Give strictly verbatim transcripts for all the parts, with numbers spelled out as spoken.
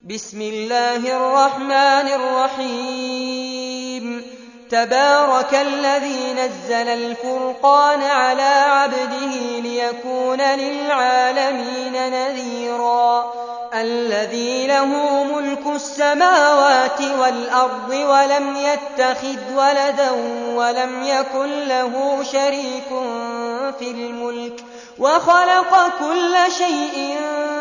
بسم الله الرحمن الرحيم تبارك الذي نزل الفرقان على عبده ليكون للعالمين نذيرا الذي له ملك السماوات والأرض ولم يتخذ ولدا ولم يكن له شريك في الملك وخلق كل شيء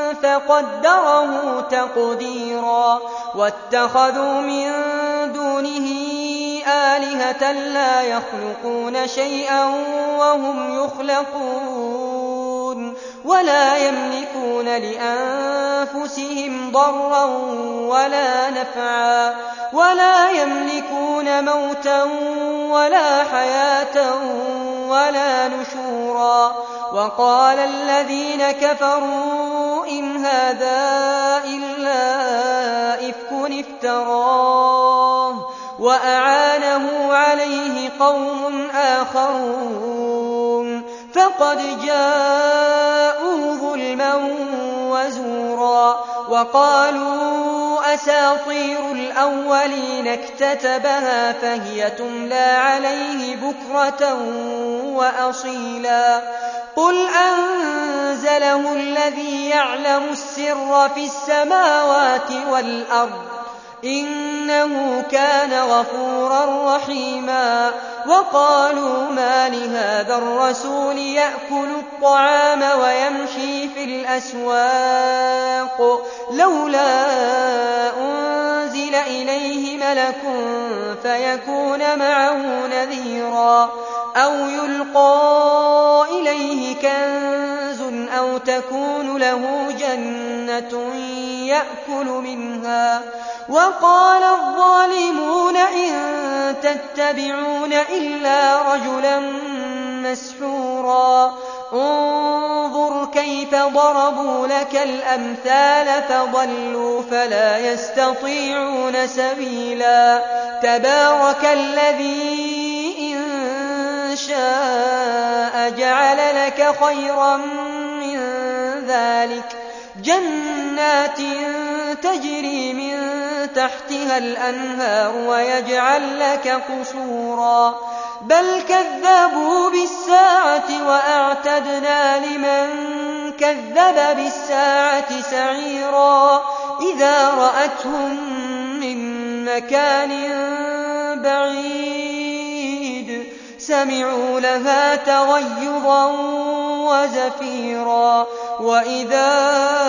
فقدره تقديرا واتخذوا من دونه آلهة لا يخلقون شيئا وهم يخلقون ولا يملكون لأنفسهم ضرا ولا نفعا ولا يملكون موتا ولا حياة ولا نشورا وقال الذين كفروا إن هذا إلا إفك افتراه وأعانه عليه قوم آخرون فقد جاءوا ظلما وزورا وقالوا أساطير الأولين اكتتبها فهي تملى عليه بكرة وأصيلا قل أنزله الذي يعلم السر في السماوات والأرض إنه كان غفورا رحيما وقالوا ما لهذا الرسول يأكل الطعام ويمشي في الأسواق لولا أنزل إليه ملك فيكون معه نذيرا أو يلقى إليه كنز أو تكون له جنة يأكل منها وقال الظالمون إن تتبعون إلا رجلا مسحورا انظر كيف ضربوا لك الأمثال فضلوا فلا يستطيعون سبيلا تبارك الذي إن شاء جعل لك خيرا من ذلك جنات تجري من تحتها الأنهار ويجعل لك قصورا بل كذبوا بالساعة وأعتدنا لمن كذب بالساعة سعيرا إذا رأتهم من مكان بعيد سمعوا لها تغيظا وزفيرا وإذا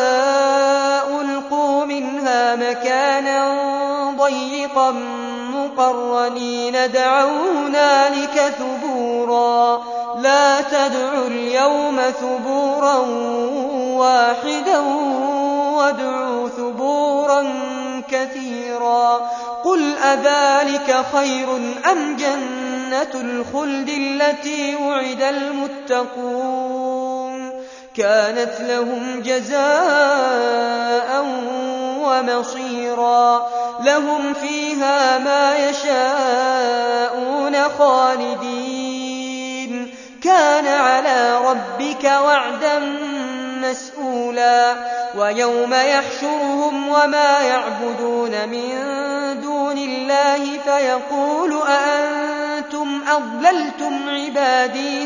ألقوا منها مكانا ضيقا مقرنين دعوا هنالك ثبورا لا تدعوا اليوم ثبورا واحدا وادعوا ثبورا كثيرا قل أذلك خير أم جنة الخلد التي وعد المتقون كانت لهم جزاء ومصيرا لهم فيها ما يشاءون خالدين كان على ربك وعدا مسئولا ويوم يحشرهم وما يعبدون من دون الله فيقول أأنتم أضللتم عبادي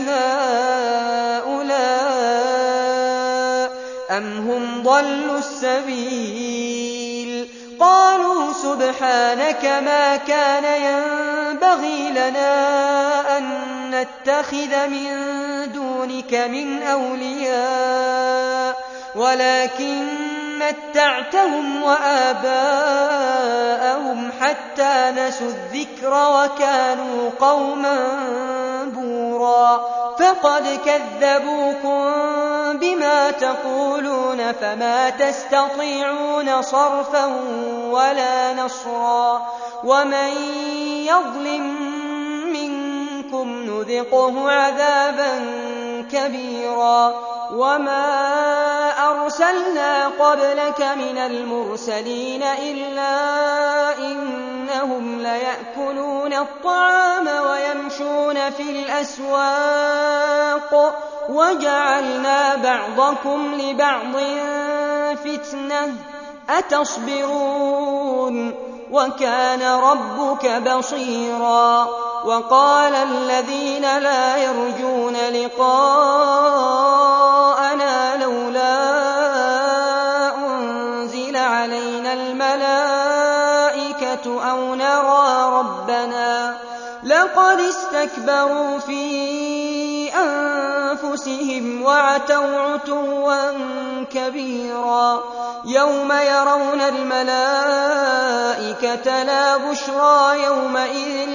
هؤلاء أم هم ضلوا السبيل قالوا سبحانك ما كان ينبغي لنا أن نتخذ من دونك من أولياء ولكن متعتهم وآباءهم حتى نسوا الذكر وكانوا قوما بورا فقد كذبوكم بما تقولون فما تستطيعون صرفا ولا نصرا ومن يظلم منكم نذقه عذابا كبيرا وما أرسلنا قبلك من المرسلين إلا إنهم ليأكلون الطعام ويمشون في الأسواق وجعلنا بعضكم لبعض فتنة أتصبرون وكان ربك بصيرا وقال الذين لا يرجون لقاءنا لولا أنزل علينا الملائكة أو نرى ربنا لقد استكبروا في أنفسهم وعتوا عتوا كبيرا يوم يرون الملائكة لا بشرى يومئذ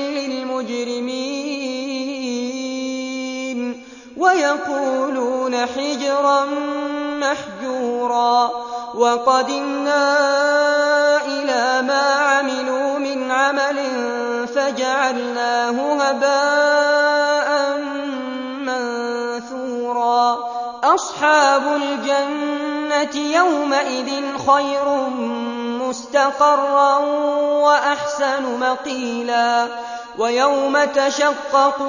للمجرمين ويقولون حجرا محجورا وقدمنا إلى ما عملوا من عمل فجعلناه هباء منثورا أصحاب الجنة يومئذ خير مستقرا وأحسن مقيلا ويوم تشقق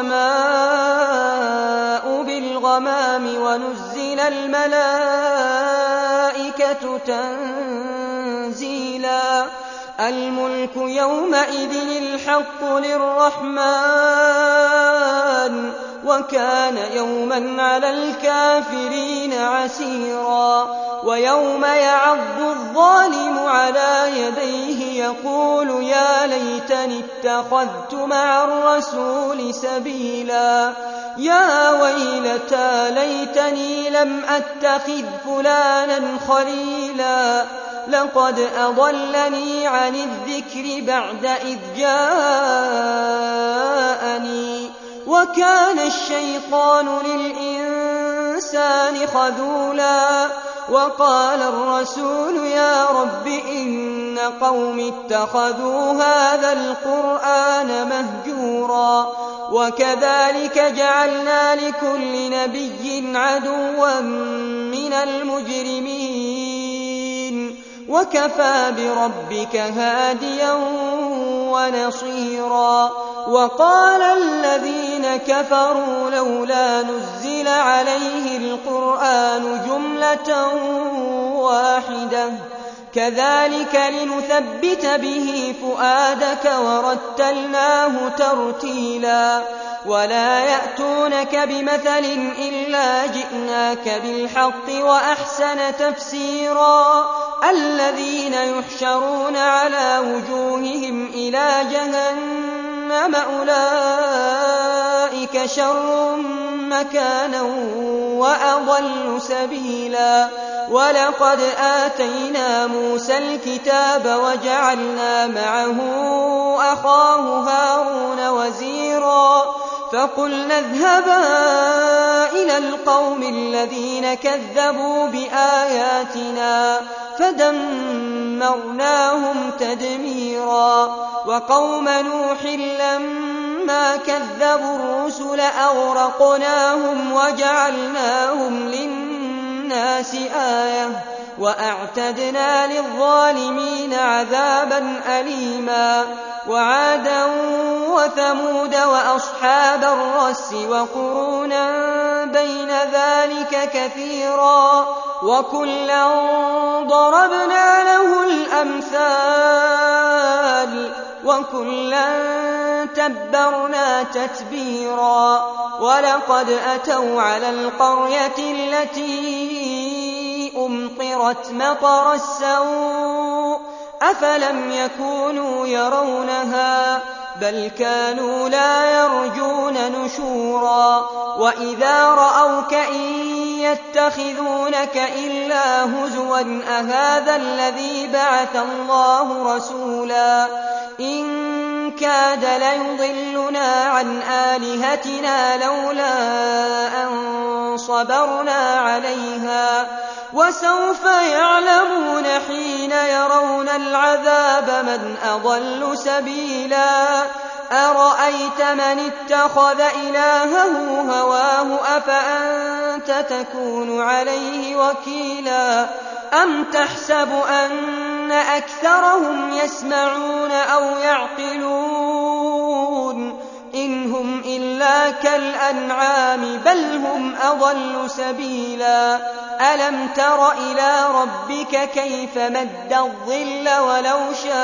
السماء بالغمام ونزل الملائكة تنزيلا الملك يومئذ الحق للرحمن وكان يوما على الكافرين عسيرا ويوم يعض الظالم على يديه يقول يا ليتني اتخذت مع الرسول سبيلا يا ويلتى ليتني لم أتخذ فلانا خليلا لقد أضلني عن الذكر بعد إذ جاءني وكان الشيطان للإنسان خذولا وقال الرسول يا رب إن قوم اتخذوا هذا القرآن مهجورا وكذلك جعلنا لكل نبي عدوا من المجرمين وكفى بربك هاديا ونصيرا وقال الذين كفروا لولا نزل عليه القرآن جملة واحدة كذلك لنثبت به فؤادك ورتلناه ترتيلا ولا يأتونك بمثل إلا جئناك بالحق وأحسن تفسيرا الذين يحشرون على وجوههم إلى جهنم أولئك شر مكانا وأضل سبيلا ولقد آتينا موسى الكتاب وجعلنا معه أخاه هارون وزيرا فقلنا اذهبا إلى القوم الذين كذبوا بآياتنا فدمرناهم تدميرا وقوم نوح لما كذبوا الرسل أغرقناهم وجعلناهم للناس آية وأعتدنا للظالمين عذابا أليما وعادا وثمود وأصحاب الرس وقرونا بين ذلك كثيرا وكلا ضربنا له الأمثال وكلا تبرنا تتبيرا ولقد أتوا على القرية التي أمطرت مطر السوء أفلم يكونوا يرونها بل كانوا لا يرجون نشورا وإذا رأوك إن يتخذونك إلا هزوا أهذا الذي بعث الله رسولا إن كاد ليضلنا عن آلهتنا لولا أن صبرنا عليها وسوف يعلمون حين يرون العذاب من أضل سبيلا أرأيت من اتخذ إلهه هواه أفأنت تكون عليه وكيلا أم تحسب أن أكثرهم يسمعون أو يعقلون إن هم إلا كالأنعام بل هم أضل سبيلا ألم تر إلى ربك كيف مد الظل ولو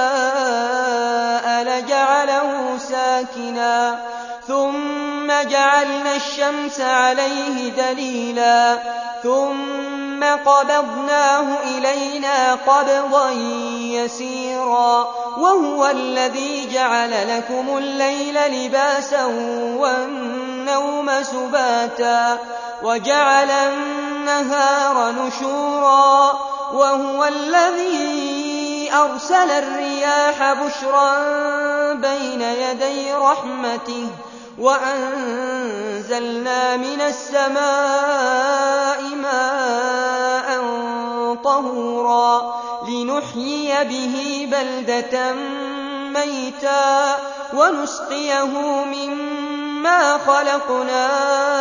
شاء لجعله ساكنا ثم جعلنا الشمس عليه دليلا ثم قبضناه إلينا قبضا يسيرا وهو الذي جعل لكم الليل لباسا والنوم سباتا وجعل النهار نشورا وهو الذي أرسل الرياح بشرا بين يدي رحمته وأنزلنا من السماء ماء طهورا لنحيي به بلدة ميتا ونسقيه مما خلقنا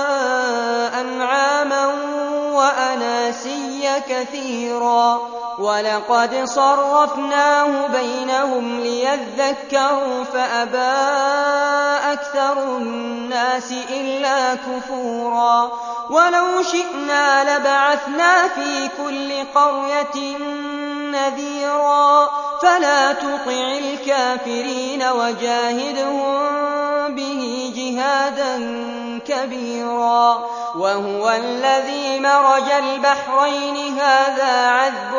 أنعاما وأناسيا كثيرا ولقد صرفناه بينهم ليذكروا فأبى أكثر الناس إلا كفورا ولو شئنا لبعثنا في كل قرية نذيرا فلا تطع الكافرين وجاهدهم به جهادا كبيرا وهو الذي مرج البحرين هذا عذب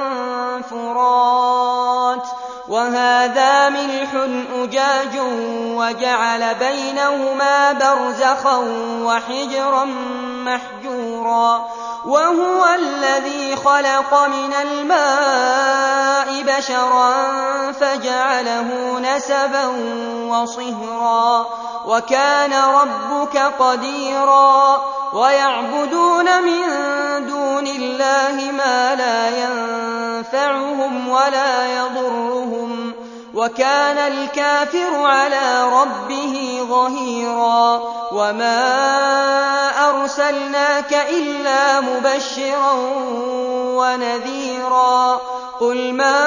فرات وهذا ملح أجاج وجعل بينهما برزخا وحجرا محجورا وهو الذي خلق من الماء بشرا فجعله نسبا وصهرا وكان ربك قديرا ويعبدون من دون الله ما لا ينفعهم ولا يضرهم وكان الكافر على ربه ظهيرا وما أرسلناك إلا مبشرا ونذيرا قل ما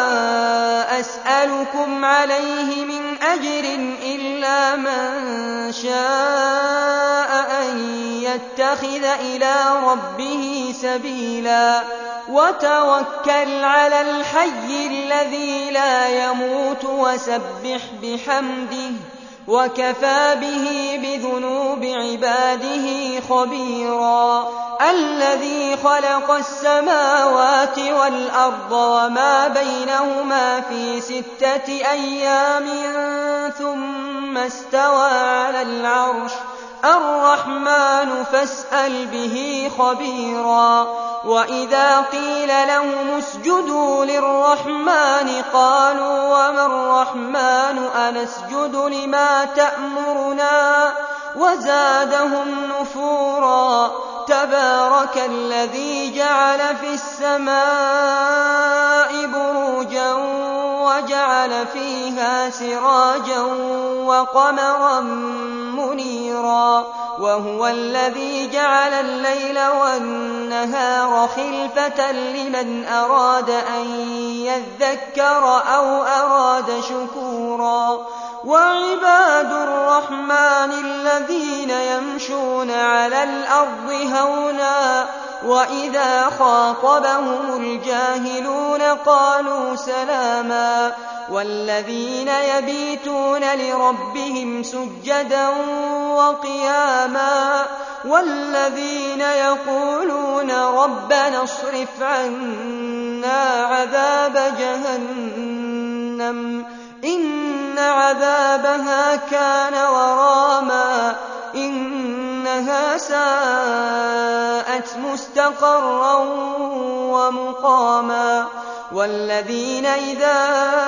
أسألكم عليه من أجر إلا من شاء أن يتخذ إلى ربه سبيلا وتوكل على الحي الذي لا يموت وسبح بحمده وكفى به بذنوب عباده خبيرا الذي خلق السماوات والأرض وما بينهما في ستة أيام ثم استوى على العرش الرحمن فاسأل به خبيرا وإذا قيل لهم اسجدوا للرحمن قالوا وما الرحمن أنسجد لما تأمرنا وزادهم نفورا تبارك الذي جعل في السماء بروجا وجعل فيها سراجا وقمرا منيرا وهو الذي جعل الليل والنهار خلفة لمن أراد أن يذكر أو أراد شكورا وعباد الرحمن الذين يمشون على الأرض هونا وإذا خاطبهم الجاهلون قالوا سلاما والذين يبيتون لربهم سجدا وقياما والذين يقولون ربنا اصرف عنا عذاب جهنم إن عذابها كان غراما إنها ساءت مستقرا ومقاما والذين إذا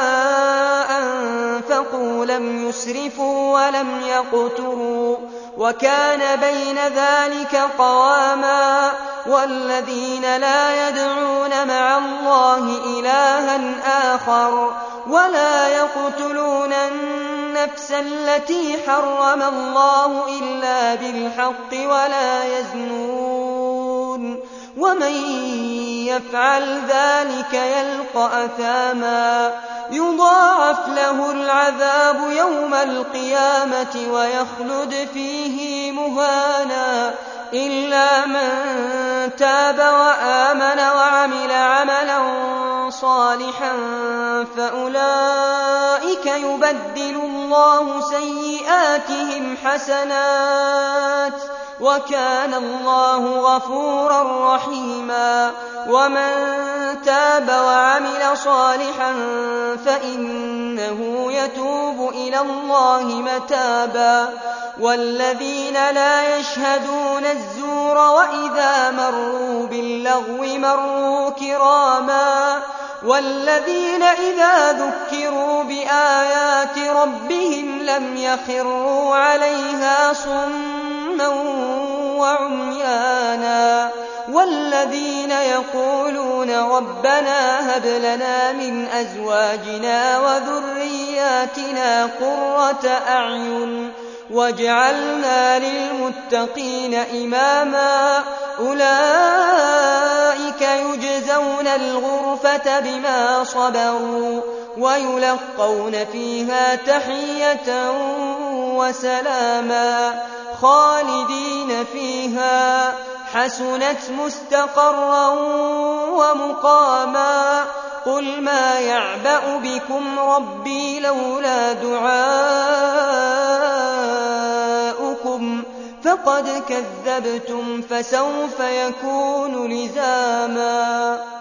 أنفقوا لم يسرفوا ولم يقتروا وكان بين ذلك قواما والذين لا يدعون مع الله إلها آخر ولا يقتلون النفس التي حرم الله إلا بالحق ولا يزنون ومن يفعل ذلك يلقى أثاما يضاعف له العذاب يوم القيامة ويخلد فيه مهانا إلا من تاب وآمن وعمل عملا صالحا فأولئك يبدل الله سيئاتهم حسنات وكان الله غفورا رحيما ومن تاب وعمل صالحا فإنه يتوب إلى الله متابا والذين لا يشهدون الزور وإذا مروا باللغو مروا كراما والذين إذا ذكروا بآيات ربهم لم يخروا عليها صما وعميانا والذين يقولون ربنا هب لنا من أزواجنا وذرياتنا قرة أعين واجعلنا للمتقين إماما أولئك يجزون الغرفة بما صبروا ويلقون فيها تحية وسلاما خالدين فيها حسنت مستقرا ومقاما قل ما يعبأ بكم ربي لولا دعاؤكم فقد كذبتم فسوف يكون لزاما